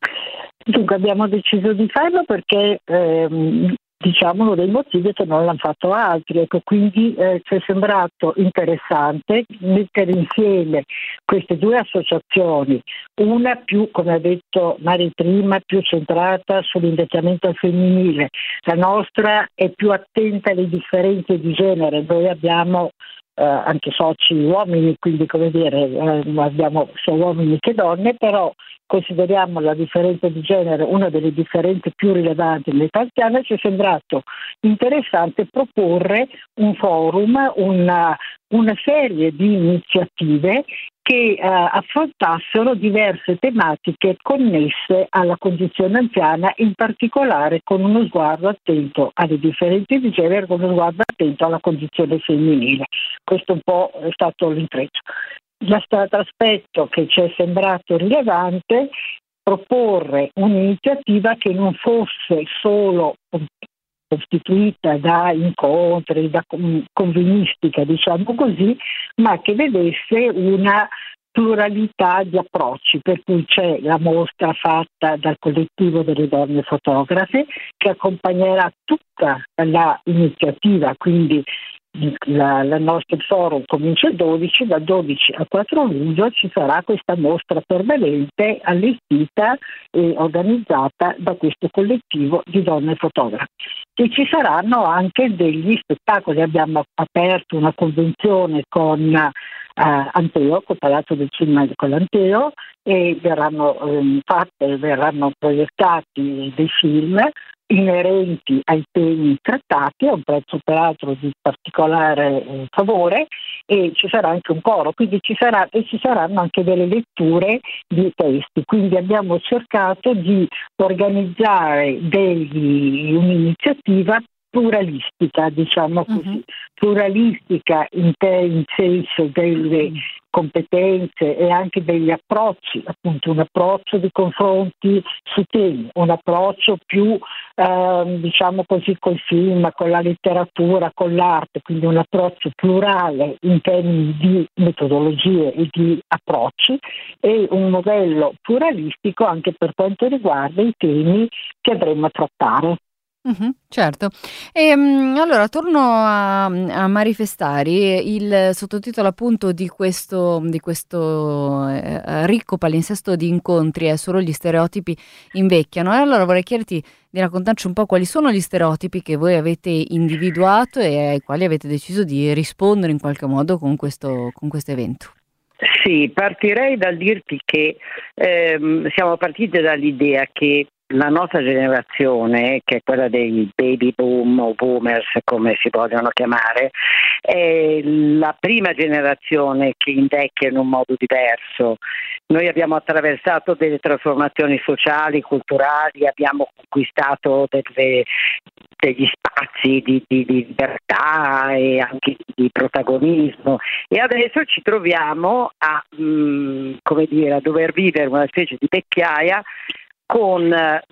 Dunque abbiamo deciso di farlo perché ehm, diciamo uno dei motivi è che non l'hanno fatto altri, ecco, quindi eh, ci è sembrato interessante mettere insieme queste due associazioni, una più, come ha detto Mari prima, più centrata sull'invecchiamento al femminile, la nostra è più attenta alle differenze di genere. Noi abbiamo eh, anche soci uomini, quindi come dire eh, abbiamo sia uomini che donne, però consideriamo la differenza di genere una delle differenze più rilevanti nell'età anziana. Ci è sembrato interessante proporre un forum, una, una serie di iniziative che eh, affrontassero diverse tematiche connesse alla condizione anziana, in particolare con uno sguardo attento alle differenze di genere, con uno sguardo attento alla condizione femminile. Questo un po' è stato l'intreccio. L'altro aspetto che ci è sembrato rilevante, proporre un'iniziativa che non fosse solo costituita da incontri, da convenistica, diciamo così, ma che vedesse una pluralità di approcci, per cui c'è la mostra fatta dal collettivo delle donne fotografe che accompagnerà tutta l'iniziativa, quindi la, la nostro forum comincia il dodici, dal dodici al quattro luglio ci sarà questa mostra permanente allestita e organizzata da questo collettivo di donne fotografe. E ci saranno anche degli spettacoli, abbiamo aperto una convenzione con uh, Anteo, col Palazzo del Cinema con l'Anteo, e verranno um, fatte, verranno proiettati dei film inerenti ai temi trattati a un prezzo peraltro di particolare eh, favore, e ci sarà anche un coro, quindi ci, sarà, e ci saranno anche delle letture di testi, quindi abbiamo cercato di organizzare degli, un'iniziativa pluralistica, diciamo così, uh-huh. pluralistica in, te, in senso delle competenze e anche degli approcci, appunto un approccio di confronti su temi, un approccio più eh, diciamo così col film, con la letteratura, con l'arte, quindi un approccio plurale in termini di metodologie e di approcci, e un modello pluralistico anche per quanto riguarda i temi che avremo a trattare.
Mhm, certo. E, mm, allora torno a, a Marifestari. Il sottotitolo appunto di questo, di questo eh, ricco palinsesto di incontri è Solo gli stereotipi invecchiano. E allora vorrei chiederti di raccontarci un po' quali sono gli stereotipi che voi avete individuato e ai quali avete deciso di rispondere in qualche modo con questo, con questo evento.
Sì, partirei dal dirti che ehm, siamo partiti dall'idea che la nostra generazione, che è quella dei baby boom o boomers come si vogliono chiamare, è la prima generazione che invecchia in un modo diverso. Noi abbiamo attraversato delle trasformazioni sociali, culturali, abbiamo conquistato delle, degli spazi di, di, di libertà e anche di protagonismo, e adesso ci troviamo a, mh, come dire, a dover vivere una specie di vecchiaia con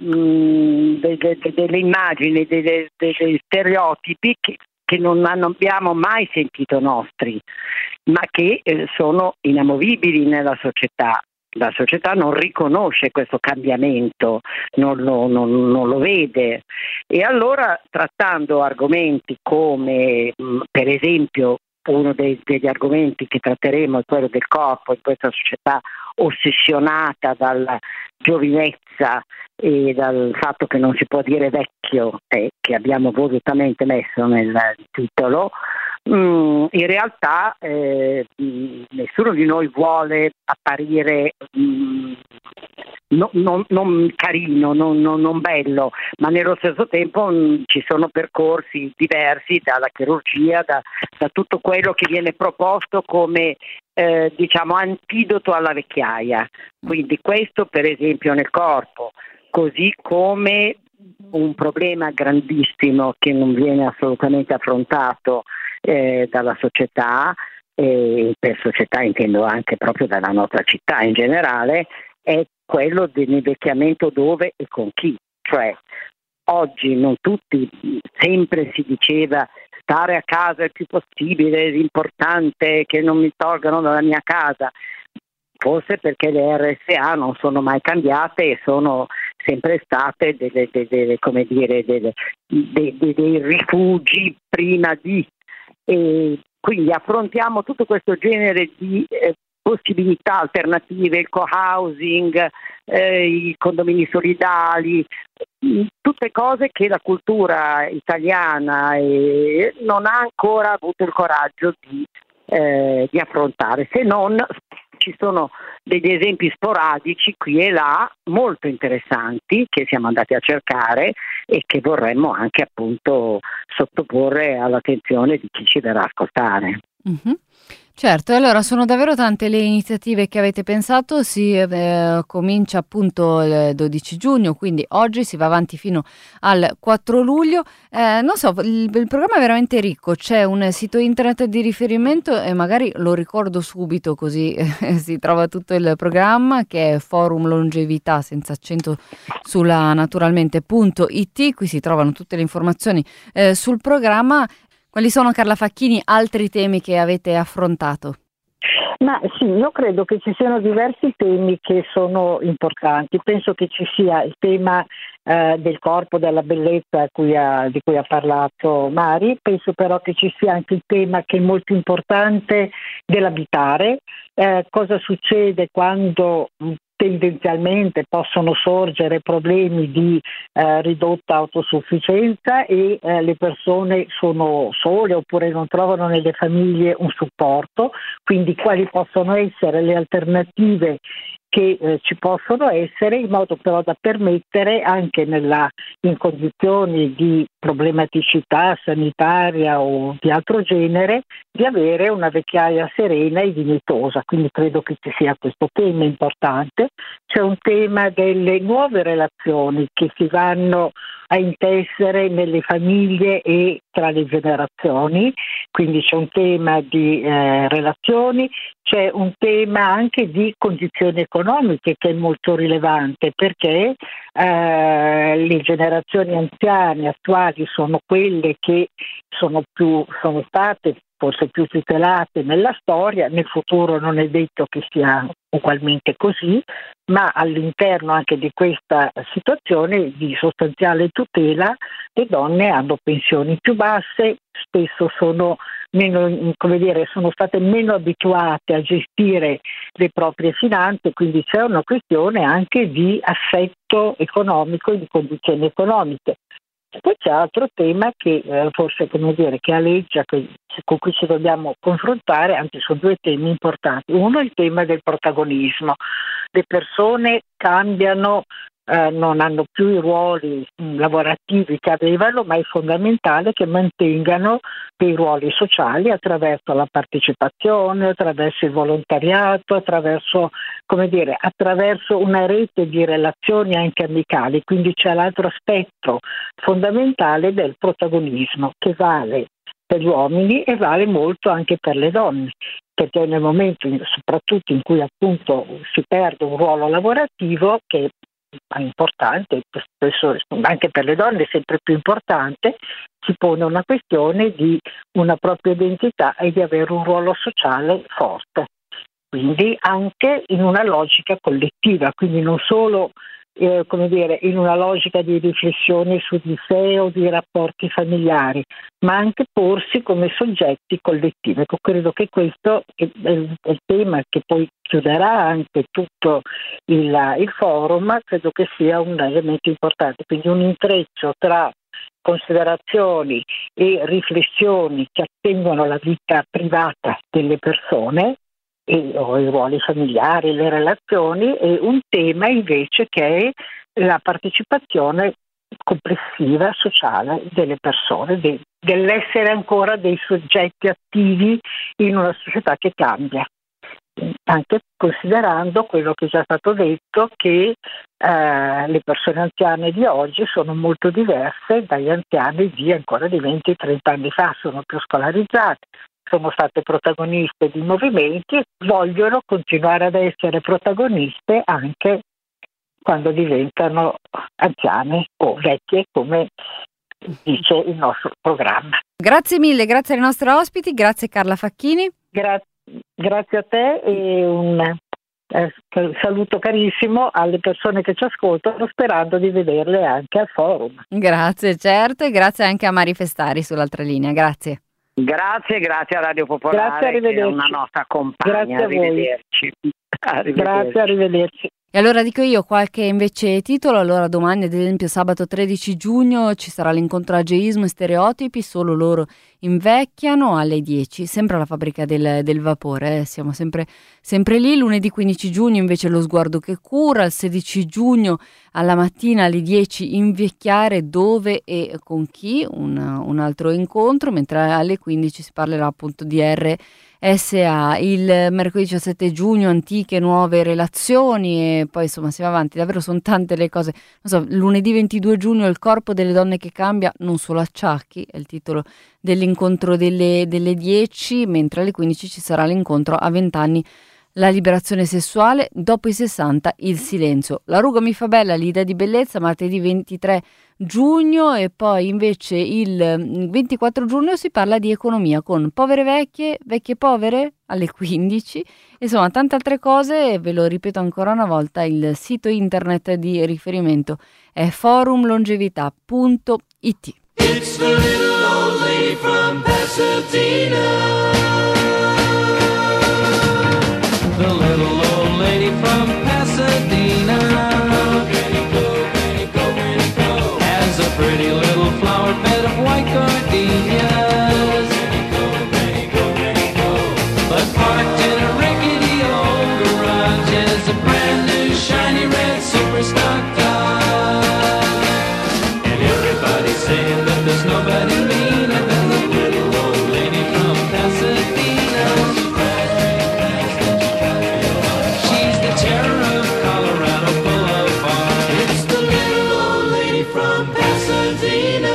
mh, de, de, de, delle immagini, dei de, de stereotipi che, che non abbiamo mai sentito nostri, ma che eh, sono inamovibili nella società. La società non riconosce questo cambiamento, non lo, non, non lo vede, e allora trattando argomenti come mh, per esempio uno dei, degli argomenti che tratteremo è quello del corpo in questa società ossessionata dalla giovinezza e dal fatto che non si può dire vecchio, eh, che abbiamo volutamente messo nel titolo. Mm, in realtà eh, nessuno di noi vuole apparire mm, no, non, non carino, non, non, non bello, ma nello stesso tempo mh, ci sono percorsi diversi, dalla chirurgia, da, da tutto quello che viene proposto come eh, diciamo antidoto alla vecchiaia. Quindi questo per esempio nel corpo, così come un problema grandissimo che non viene assolutamente affrontato eh, dalla società, e per società intendo anche proprio dalla nostra città in generale, è quello dell'invecchiamento dove e con chi. Cioè oggi non tutti, sempre si diceva stare a casa il più possibile, l'importante è che non mi tolgano dalla mia casa, forse perché le R S A non sono mai cambiate e sono sempre state delle, delle, delle come dire delle, dei, dei, dei rifugi prima di, e quindi affrontiamo tutto questo genere di eh, possibilità alternative, il co-housing, eh, i condomini solidali, tutte cose che la cultura italiana eh, non ha ancora avuto il coraggio di, eh, di affrontare, se non ci sono degli esempi sporadici qui e là molto interessanti che siamo andati a cercare e che vorremmo anche appunto sottoporre all'attenzione di chi ci verrà a ascoltare.
Mm-hmm. Certo, allora sono davvero tante le iniziative che avete pensato, si eh, comincia appunto il dodici giugno, quindi oggi si va avanti fino al quattro luglio, eh, non so, il, il programma è veramente ricco, c'è un sito internet di riferimento e magari lo ricordo subito così eh, si trova tutto il programma, che è Forum Longevità senza accento sulla naturalmente punto it, qui si trovano tutte le informazioni eh, sul programma. Quali sono, Carla Facchini, altri temi che avete affrontato?
Ma sì, io credo che ci siano diversi temi che sono importanti. Penso che ci sia il tema eh, del corpo, della bellezza a cui ha- di cui ha parlato Mari. Penso però che ci sia anche il tema che è molto importante dell'abitare. Eh, cosa succede quando mh, tendenzialmente possono sorgere problemi di eh, ridotta autosufficienza e eh, le persone sono sole oppure non trovano nelle famiglie un supporto, quindi quali possono essere le alternative che eh, ci possono essere, in modo però da permettere anche nella, in condizioni di problematicità sanitaria o di altro genere di avere una vecchiaia serena e dignitosa. Quindi credo che ci sia questo tema importante. C'è un tema delle nuove relazioni che si vanno a intessere nelle famiglie e tra le generazioni, quindi c'è un tema di eh, relazioni, c'è un tema anche di condizioni economiche che è molto rilevante, perché eh, le generazioni anziane attuali sono quelle che sono più sono state forse più tutelate nella storia. Nel futuro non è detto che sia ugualmente così, ma all'interno anche di questa situazione di sostanziale tutela le donne hanno pensioni più basse, spesso sono meno, come dire, sono state meno abituate a gestire le proprie finanze, quindi c'è una questione anche di assetto economico e di condizioni economiche. Poi c'è altro tema che eh, forse, come dire, che aleggia, che, con cui ci dobbiamo confrontare, anzi sono due temi importanti. Uno è il tema del protagonismo. Le persone cambiano, eh, non hanno più i ruoli mh, lavorativi che avevano, ma è fondamentale che mantengano dei ruoli sociali attraverso la partecipazione, attraverso il volontariato, attraverso, come dire, attraverso una rete di relazioni anche amicali. Quindi c'è l'altro aspetto fondamentale del protagonismo, che vale per gli uomini e vale molto anche per le donne, perché nel momento in- soprattutto in cui appunto si perde un ruolo lavorativo che è importante, spesso anche per le donne è sempre più importante, si pone una questione di una propria identità e di avere un ruolo sociale forte, quindi anche in una logica collettiva, quindi non solo eh, come dire, in una logica di riflessione su di sé o di rapporti familiari, ma anche porsi come soggetti collettivi. Ecco, credo che questo è, è, è il tema che poi chiuderà anche tutto il, il forum, credo che sia un elemento importante, quindi un intreccio tra considerazioni e riflessioni che attengono alla vita privata delle persone e, o i ruoli familiari, le relazioni, e un tema invece che è la partecipazione complessiva sociale delle persone, de, dell'essere ancora dei soggetti attivi in una società che cambia, anche considerando quello che è già stato detto, che eh, le persone anziane di oggi sono molto diverse dagli anziani di ancora di venti trenta anni fa, sono più scolarizzate, sono state protagoniste di movimenti e vogliono continuare ad essere protagoniste anche quando diventano anziane o vecchie, come dice il nostro programma.
Grazie mille, grazie ai nostri ospiti, grazie Carla Facchini.
Gra- grazie a te e un eh, saluto carissimo alle persone che ci ascoltano, sperando di vederle anche al forum.
Grazie, certo, e grazie anche a Mari Festari sull'altra linea, grazie.
Grazie, grazie a Radio Popolare,
Grazie,
che è una nostra compagna.
Grazie a voi.
Arrivederci. Arrivederci.
Grazie, arrivederci.
E allora dico io qualche invece titolo. Allora domani, ad esempio sabato tredici giugno, ci sarà l'incontro Ageismo e Stereotipi, solo loro invecchiano, alle dieci, sempre alla fabbrica del, del vapore, eh. Siamo sempre, sempre lì. Lunedì quindici giugno invece Lo Sguardo che Cura, il sedici giugno alla mattina alle dieci Invecchiare, dove e con chi, un, un altro incontro, mentre alle quindici si parlerà appunto di R S A. Il mercoledì diciassette giugno Antiche Nuove Relazioni, e poi insomma si va avanti, davvero sono tante le cose. Non so, lunedì ventidue giugno Il corpo delle donne che cambia, non solo acciacchi, è il titolo dell'incontro delle, delle dieci, mentre alle quindici ci sarà l'incontro A vent'anni la liberazione sessuale, dopo i sessanta il silenzio. La ruga mi fa bella, l'idea di bellezza, martedì ventitré giugno, e poi invece il ventiquattro giugno si parla di economia con povere vecchie, vecchie povere alle quindici, insomma tante altre cose. Ve lo ripeto ancora una volta, il sito internet di riferimento è forumlongevità punto it.
It's the little old lady from Pasadena. The little old lady from Pasadena has a pretty little flower bed of white gardenias, but parked in a rickety old garage is a brand new shiny red super stock car. And everybody's saying that there's nobody meaner than the little old lady from Pasadena. She's the terror of Colorado Boulevard. It's the little old lady from Pasadena.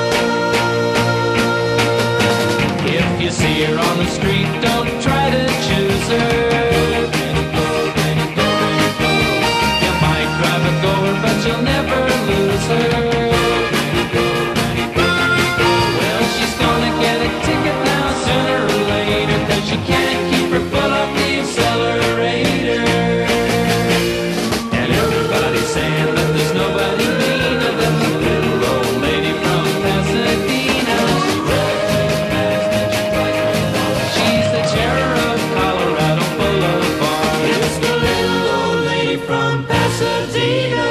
If you see her on the street, don't try to choose her. You might drive a goer, but you'll never lose her. Well, she's gonna get a ticket now sooner or later, 'cause she can't keep her foot off the accelerator. And everybody's saying that there's nobody meaner than the little old lady from Pasadena. She's the terror of Colorado Boulevard. It's the little old lady from Pasadena.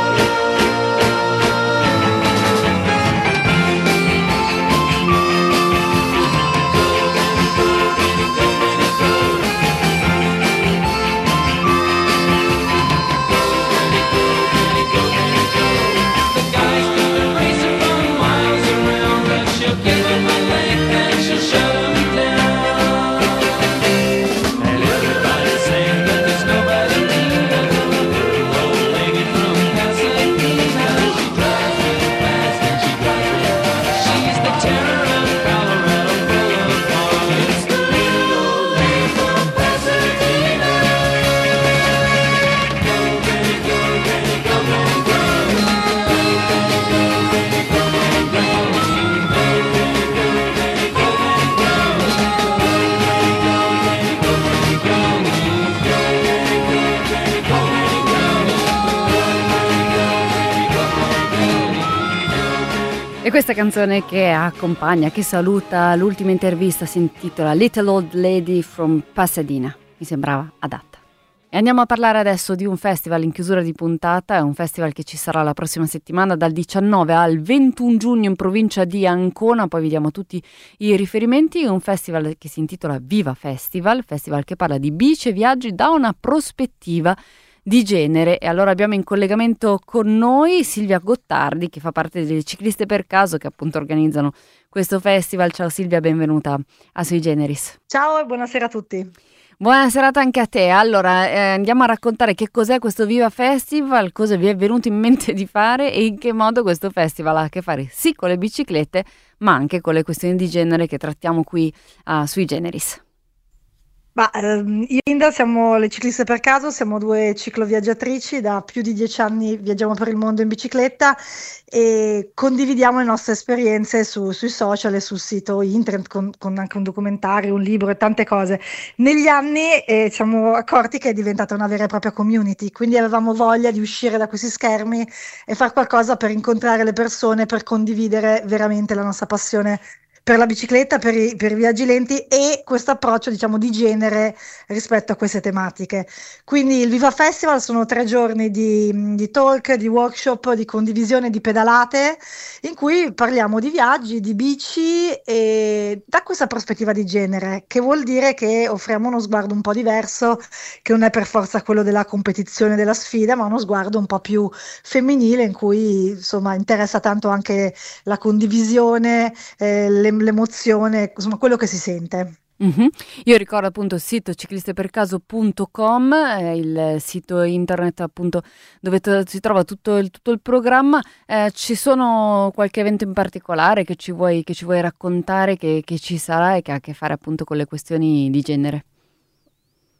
The guy's gonna race her from miles around, but she'll give him a length and she'll shut him down. And everybody's saying that there's nobody meaner than the little old lady from Pasadena. She drives real fast and she drives real hard. She's the terror of Colorado Boulevard. It's the little old lady from Pasadena. Go, Betty, go, Betty, go, Betty, go.
E questa canzone che accompagna, che saluta l'ultima intervista, si intitola Little Old Lady from Pasadena. Mi sembrava adatta. E andiamo a parlare adesso di un festival in chiusura di puntata. È un festival che ci sarà la prossima settimana dal diciannove al ventuno giugno in provincia di Ancona. Poi vediamo tutti i riferimenti. È un festival che si intitola Viva Festival, festival che parla di bici e viaggi da una prospettiva di genere. E allora abbiamo in collegamento con noi Silvia Gottardi, che fa parte delle Cicliste per Caso, che appunto organizzano questo festival. Ciao Silvia, benvenuta a Sui Generis.
Ciao e buonasera a tutti.
Buona serata anche a te. Allora eh, andiamo a raccontare che cos'è questo Viva Festival, cosa vi è venuto in mente di fare e in che modo questo festival ha a che fare sì con le biciclette, ma anche con le questioni di genere che trattiamo qui a Sui Generis.
Ma, ehm, io e Linda siamo le Cicliste per Caso, siamo due cicloviaggiatrici, da più di dieci anni viaggiamo per il mondo in bicicletta e condividiamo le nostre esperienze su- sui social e sul sito internet con, con anche un documentario, un libro e tante cose. Negli anni eh, ci siamo accorti che è diventata una vera e propria community, quindi avevamo voglia di uscire da questi schermi e fare qualcosa per incontrare le persone, per condividere veramente la nostra passione per la bicicletta, per i, per i viaggi lenti e questo approccio, diciamo, di genere rispetto a queste tematiche. Quindi il Viva Festival sono tre giorni di, di talk, di workshop, di condivisione, di pedalate, in cui parliamo di viaggi, di bici e da questa prospettiva di genere, che vuol dire che offriamo uno sguardo un po' diverso, che non è per forza quello della competizione, della sfida, ma uno sguardo un po' più femminile, in cui insomma interessa tanto anche la condivisione, eh, le l'emozione, insomma quello che si sente.
Mhm. Io ricordo appunto il sito ciclistepercaso punto com, eh, il sito internet appunto dove to- si trova tutto il, tutto il programma. Eh, ci sono qualche evento in particolare che ci vuoi, che ci vuoi raccontare, che, che ci sarà e che ha a che fare appunto con le questioni di genere?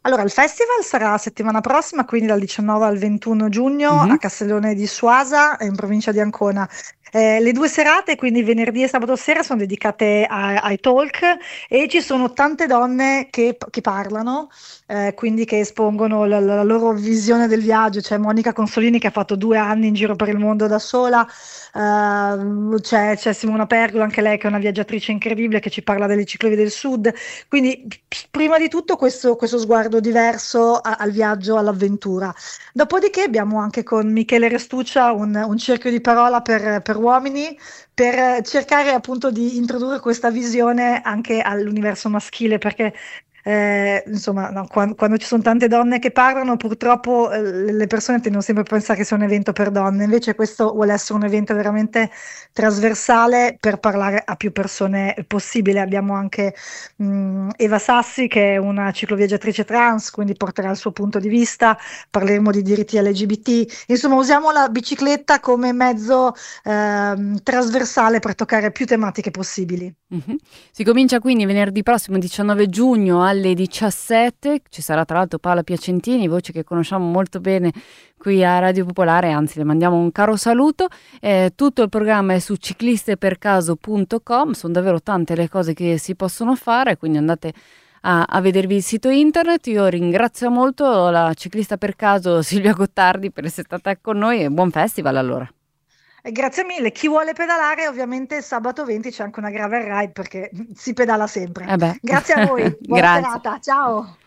Allora, il festival sarà la settimana prossima, quindi dal diciannove al ventuno giugno
Mhm.
a Castellone di Suasa, in provincia di Ancona. Eh, le due serate, quindi venerdì e sabato sera, sono dedicate a- ai talk e ci sono tante donne che, che parlano, eh, quindi che espongono la, la loro visione del viaggio. C'è Monica Consolini che ha fatto due anni in giro per il mondo da sola, ehm, c'è, c'è Simona Pergola, anche lei che è una viaggiatrice incredibile che ci parla delle ciclovie del sud. Quindi p- prima di tutto questo, questo sguardo diverso a- al viaggio, all'avventura. Dopodiché abbiamo anche con Michele Restuccia un, un cerchio di parola per, per uomini, per cercare appunto di introdurre questa visione anche all'universo maschile, perché eh, insomma, no, quan- quando, ci sono tante donne che parlano, purtroppo eh, le persone tendono sempre a pensare che sia un evento per donne, invece questo vuole essere un evento veramente trasversale per parlare a più persone possibile. Abbiamo anche mh, Eva Sassi che è una cicloviaggiatrice trans, quindi porterà il suo punto di vista, parleremo di diritti L G B T, insomma usiamo la bicicletta come mezzo ehm, trasversale per toccare più tematiche possibili.
Mhm. Si comincia quindi venerdì prossimo diciannove giugno alle diciassette, ci sarà tra l'altro Paola Piacentini, voce che conosciamo molto bene qui a Radio Popolare, anzi le mandiamo un caro saluto. Eh, tutto il programma è su ciclistepercaso punto com, sono davvero tante le cose che si possono fare, quindi andate a, a vedervi il sito internet. Io ringrazio molto la ciclista per caso Silvia Gottardi per essere stata con noi e buon festival allora.
E grazie mille. Chi vuole pedalare, ovviamente sabato venti c'è anche una gravel ride perché si pedala sempre.
Eh beh.
Grazie a voi, buona
Grazie.
serata, ciao.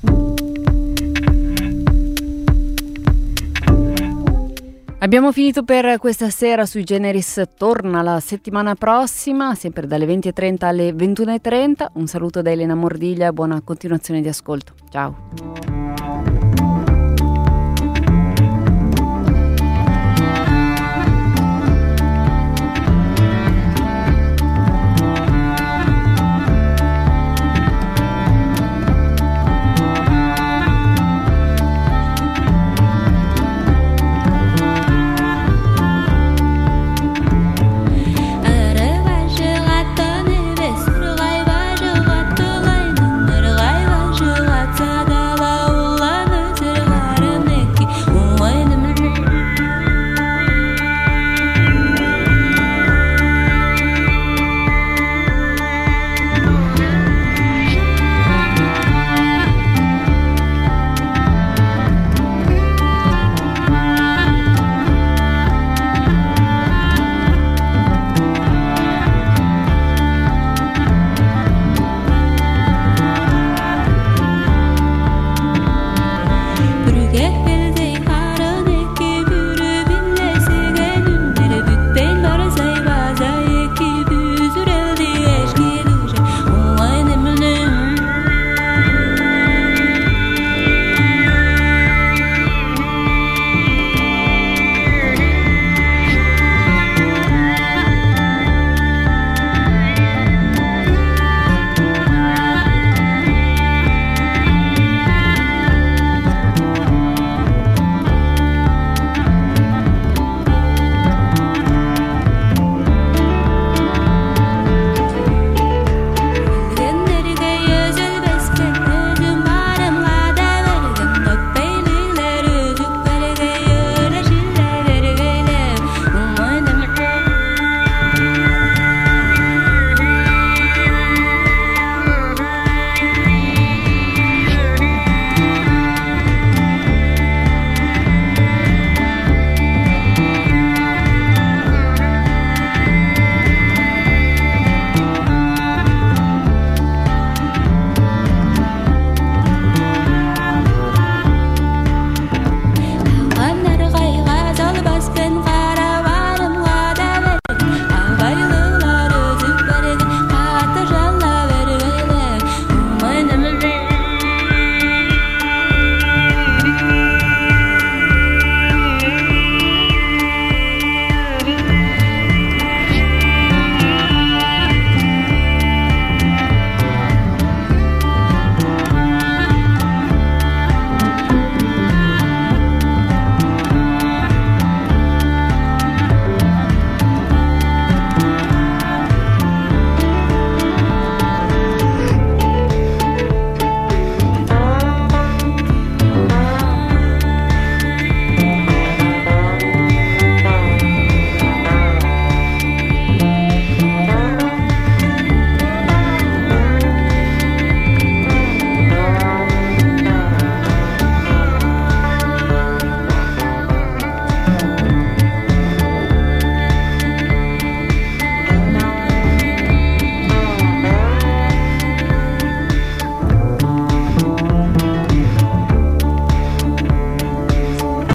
Abbiamo finito per questa sera. Sui Generis torna la settimana prossima, sempre dalle venti e trenta alle ventuno e trenta. Un saluto da Elena Mordiglia e buona continuazione di ascolto. Ciao.